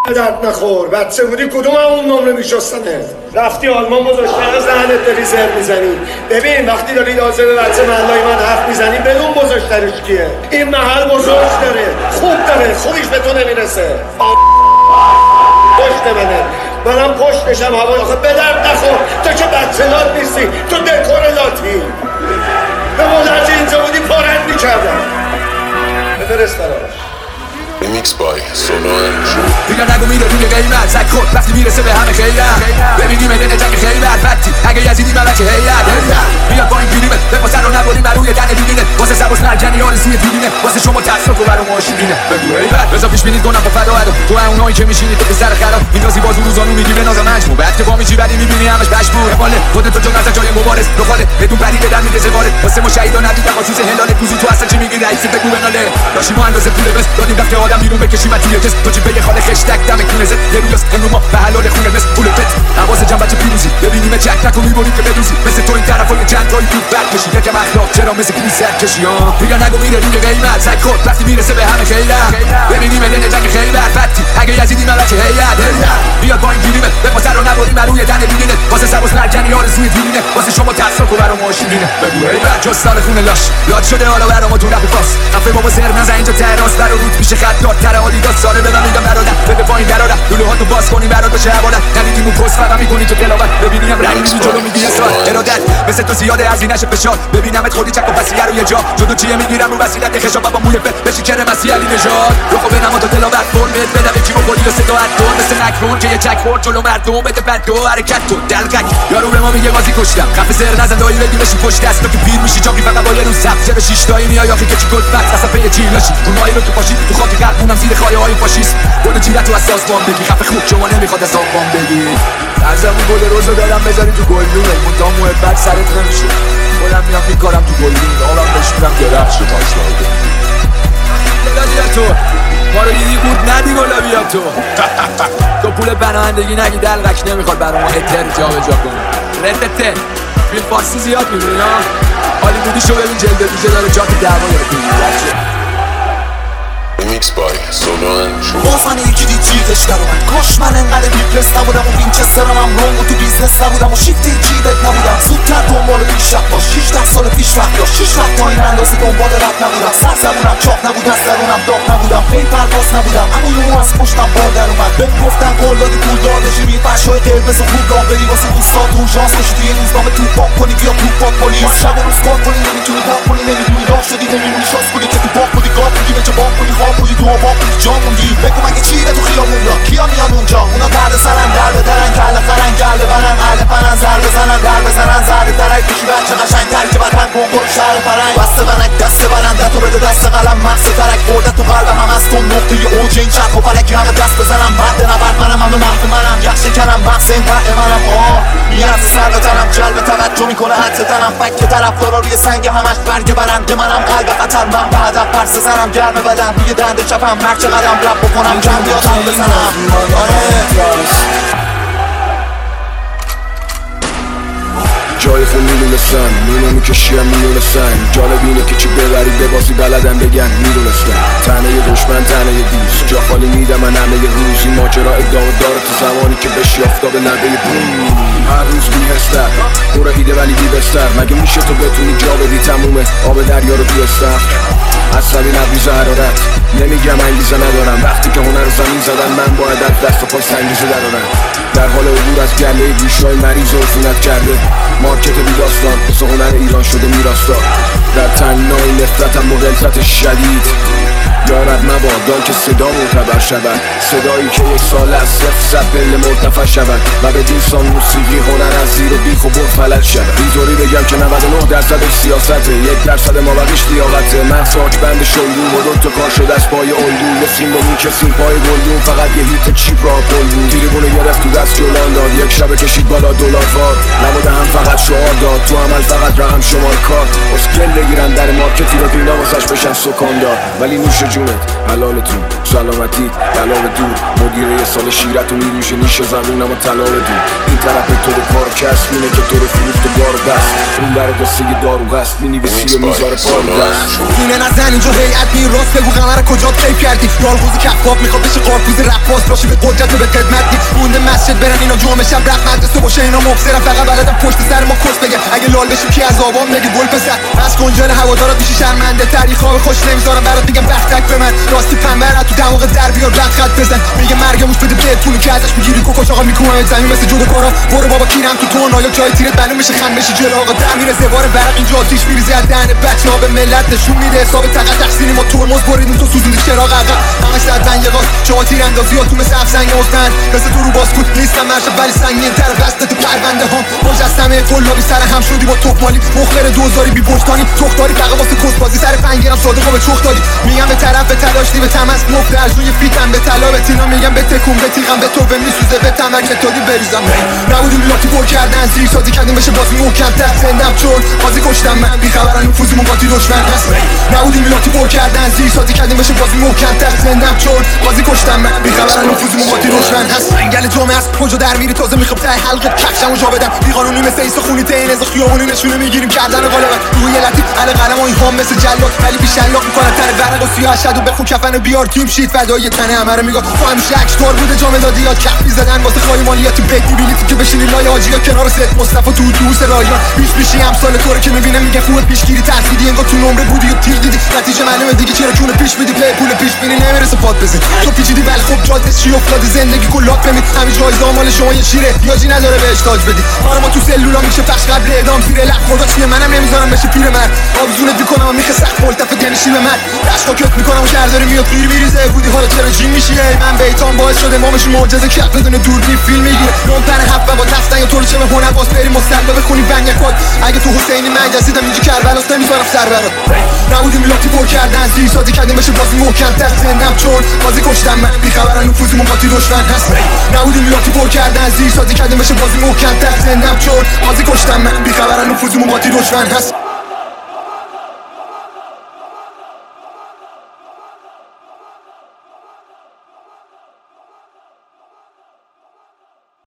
درد نخور بچه بودی کدوم همون نمره میشستنه رفتی آلمان بزرگتر زنت داری زر میزنی ببین وقتی داری لازم به بچه محلای من حرف میزنی بدون بزرگترش کیه این محل بزرگ داره خوب داره خوبیش به تو نمیرسه پشت منه منم پشتشم هوای آخه به درد نخور تو که بچه لات نیستی تو دکور لاتی به مدرجه اینجا بودی پارند میکردم بفرست براش Remix by Sonoan دیگه نگو میره روی قیمت زک خود وقتی میرسه به همه خیلت ببینیم دن جنگ خیلت بدتی اگه یزیدی ملک هیلت میاد با این گیریمه به پاسر رو نبودیم روی تن دیدینه واسه سباس مرکنی آرزوی دیدینه واسه شما ترسناک و برام آشیدینه بگو هیلت بذار پیش بینید کنم با فدا هدو تو اونایی که میشینید تو سر خراب میندازی بازو روزانو میگی به ناز مجموع بعد که با میچی بعدی میبینی همش بشمور ماله خودت تو نزد جای مبارز دخاله بدون بری بدن میده زواره واسه ما شهیدا ندیدم خصوص هلال کوزو تو اصلا چی میگی رئیس بگو بناله داشی ما اندازه پول بس دادیم دفعه آدم بیرون بکشیم توی جس تو جیبه خاله خشتک دم کونزت یه رویاست امرو ما به حلال خونه مثل پول پت حواس جنبچه پیروزی ببینیم چک نکن میبریم که بدوزی مثل تو این طرف های چند تایی بود برکشی یکم اخلاق چرا مثل کون سرکشی ها دیگه نگو میره روی قیمت زک خود وقتی میرسه به همه خیلت ببینیم دن جنگ خیلت بدتی اگه یزیدی ملک هیلت بیاد با این گیریمه به پاسر رو نباریم روی تن دیدینه واسه سباس مرکنی آرزوی دیدینه واسه شما ترسناک و برام آشیدینه بگو هیلت جستان خونه لاش یاد شده حالا برام تو رپ فاس حرف بابا سر نزن اینجا تراس برا روت میشه خط داد تر آدیداس ساره به من میگم برادر بده پایین درادر لولو ها تو باز کنی برات بشه عبادت ندیدیم اون کس فقط میکنی تو تلاوت ببینیم رنگ میدی جلو میگی اصرار ارادت مثل تو زیاده از اینش فشار ببینمت خودی چک و پسیه رو یه جا جدو چیه میگیرم رو وسیلت خشاب بابا موی فت بشی کره مسیح علی نژاد رو خب نما تو تلاوت فرمت بدم یکی بخوری و ستاعت کن مثل نکرون که یه چک خورد جلو مردم بده بد و حرکت کن دلقک یارو به ما میگه بازی کشتم خفه سر نزن دایی بدی بشی پشت دست تو که پیر میشی جاگی فقط با یه روز سبز به شیش تایی میای آخه که چی گل فکس اصلا پی چی لاشی اونایی رو تو پاشی تو خاک قلبونم زیر خایه های فاشیسم گل جیرت تو اساس بام بگی خفه خوب شما نمیخواد از آب بام بگی ارزمون گل روزو دارم بذاری تو گلدونه مونتا محبت سرت نمیشه خودم میام میکارم تو گلدونه آرام بشونم درخش پاشلاده گلادیاتور ما رو دیدی بود ندی گلابیاتور تو پول پناهندگی نگی دلقک نمیخواد برای ما اتر جا به جا کنه رتته فیلم فارسی زیاد میبینی ها هالیوودی شو ببین جلد دیجه داره جا تو دعوا داره کنی Remix by Sonoan بازمن یکی دید جیغش در اومد کاش من انقدر بیپلس نبودم و وینچسترم هم رونگ و تو بیزنس نبودم و شیفتی جیبت نبودم زودتر دنبال پیشرفت باش 18 سال پیش وقت یا 6 وقت تا این اندازه دنبال رفت نبودم سر زبونم چاپ نبود از درونم داغ نبودم پی پرواز نبودم اما یه مو از پشتم بار در اومد بهم گفتن قول دادی پول دار بشی می فرشای قرمز و پول راه بری واسه دوستات و ژانس بشی توی روزنامه تو پاک کنی بیا تو پاک کنی ما شب و روز کار کنی نمیتونی پاک کنی نمیدونی راه شدی نمیمونی شانس کنی که تو باک کنی گاه کنی به چه باک کنی خواب کنی تو آبا کنی جا موندی بگو مگه چیه تو خیابون را کیا میان اونجا اونا درد سرن در بدرن کله فرن گل برن اهل پنن زر بزنن در بزنن زرد درک بشی بچه قشنگ تر که برپن کن برو شهر فرنگ بسته بنک دست برنده تو بده دست قلم مغز ترک برده تو قلبم هم از تو نقطه اوج این چرخ و فلکی همه دست بزنم مرد نبرد منم همه مرد منم یخ شکنم بحث این وقت منم نیاز سر بزنم جلب توجه میکنه حدس تنم فک طرفدارا روی سنگ همش برگ برنده منم قلب خطر من به هدف پرس زنم گرم بدن روی دنده چپم هر چه قدم رپ بکنم جمع بیادم بزنم جای خون میدونستن نونو میکشیم میدونستن جالب اینه که چی ببری ببازی بلدن بگن میدونستن تنه ی دشمن تنه ی دوست جا خالی میدم من همه ی روز این ماجرا ادامه داره تا زمانی که بشی آفتاب لبه بوم هر روز بیهستر برو هیده ولی بیبستر مگه میشه تو بتونی جا بدی تمومه آب دریا رو بیستر عصبی نبریز حرارت نمیگم انگیزه ندارم وقتی که هنر زمین زدن من باید از دست و پا سنگیزه درارم در حال عبور از گله گوشای مریض و عفونت کرده مارکت بی داستان مثل هنر ایران شده میراستار در تنگنای نفرتم و غلظت شدید یارب مبادا که صدا معتبر شود صدایی که یک سال از صفر صد پله مرتفع شود و به دیسان موسیقی هنر از زیر و بیخ و بر فلج شود اینطوری بگم که 99% سیاسته 1% ما بقیش لیاقته مغز بند شلدون و دوتا کار شده از پای الگو یه سیم به میکسیم پای گلدون فقط یه هیت چیپ را پل بود تیریبونه گرفت تو دست جلان داد یک شب کشید بالا دلار وار نبوده هم فقط شعار داد تو عمل فقط رقم شمار کارت اسکل بگیرن در مارکتی رو که اینا واسش بشن سکان داد ولی نوش جونت حلالتون سلامتیت بلا به دور مدیر یه سال شیرتون میروشه نیش زمینم و طلا به دور این طرف تو رو کار کسب اینه که تو رو فروخت و بار دست اون بر قصه دارو هست مینویسی و میذاره پار دست اینه نزن اینجا هیئت می راست بگو قمر کجا کیف کردی یالگوزی کفاف میخواد بشه قارپوز رپاس باشی به قدرت و به خدمت دی مونده مسجد برن اینا جمعه شب رفت مدرسه باشه اینا مفسرن فقط بلدن پشت سر ما کس بگن اگه لال بشیم کی از آبام نگه گل پسر از کنجل هوادارات میشی شرمنده تری خواب خوش نمیذارم برات میگم بختک به من راستی پنبه تو دماغ در بیار رد خط بزن میگه مرگموش بده به پولو که ازش میگیری کوکوش آقا میکنم زمین مثل جود کارا برو بابا کیرم تو تون آیا جای تیرت معلوم میشه خم بشی جلو آقا در میره زوار برق اینجا آتیش میریزه از دهن بچه‌ها به ملت نشون میده حساب فقط تقصیری ما ترمز بریدیم تو سوزوندی چراغ عقب همش زدن یه قاس شما تیراندازی ها تو مثل افسنگ مزمن مثل تو رو باسکوت نیستم مرشد ولی سنگین تر قصدت پرونده هم مجسمه قلابی سر هم شدی با توپ مالی مخبر دوزاری بی وجدانی تخداری فقط واسه کسبازی سر پنگرم صادقا به چخ دادی میگم به طرف به تلاشنی به تمس مفت ارزوی فیتم به طلا به تینا میگم به تکون به تیغم به تو به میسوزه به تمرکت دادی بریزم نبودیم لاتی پر کردن زیر سازی کردیم بشه بازی محکم تر زندم چون بازی کشتم من بیخبرن نفوذیمون قاطی دشمن هست نبودیم لاتی پر کردن زیر سازی کردیم بشه بازی محکم تر زندم چون بازی کشتم من بیخبرن نفوذیمون قاطی دشمن هست انگل جامعه است کجا در میری تازه میخوام ته حلقت کفشمو جا بدم بیقانونی مثل ایسا خونی تین از خیابونی نشونه میگیریم کردن غالبا روی لطیف علی قلم و ایهام مثل جلاد ولی بیشلاق میکنن تر ورق و سیاه شادو بخو کفن بیار تیم شیت فدای تنه همه رو میگه تو همیشه اکتور بوده جام دادی یاد کف میزدن واسه خای مالیاتی بگی بلیتی که بشینی لای حاجیا کنار ست مصطفی تو اتوبوس رایان پیش میشی امسال تو رو که میبینه میگه خوبه پیشگیری ترسیدی انگار تو نمره بودی و تیر دیدی نتیجه معلومه دیگه چرا کونه پیش میدی پول پیش بینی نمیرسه پات بزن تو پیچیدی ولی خب جاتش چی افتاده زندگی کلات بمید همین جایزه مال شما یه شیره یاجی نداره بهش تاج بدی آره ما تو سلولا میشه پخش قبل اعدام زیر لب خدا چیه منم نمیذارم بشه پیر مرد آبزونت میکنم میخه سخت ملتفت یعنی شیب من دستاکت میکنم و شهرداری میاد پیر میریزه بودی حالا چرا جیم میشی من بیتام باعث شده ما بشیم معجزه کف بدون دوربین فیلم میگیره نون هفت با تفتن یا تو رو چه به هنر باز بریم مستقبل بخونی بنگ کد اگه تو حسینی من جسیدم اینجا کربلاست نمیذارم سر برات نبودیم لاتی پر کردن زیر سازی کردیم بشه بازی محکم تر زندم چون بازی کشتم من بیخبرن نفوذیمون قاطی دشمن هست نبودیم لاتی پر کردن زیر سازی کردیم بشه بازی محکم تر زندم چون بازی کشتم من بیخبرن نفوذیمون قاطی دشمن هست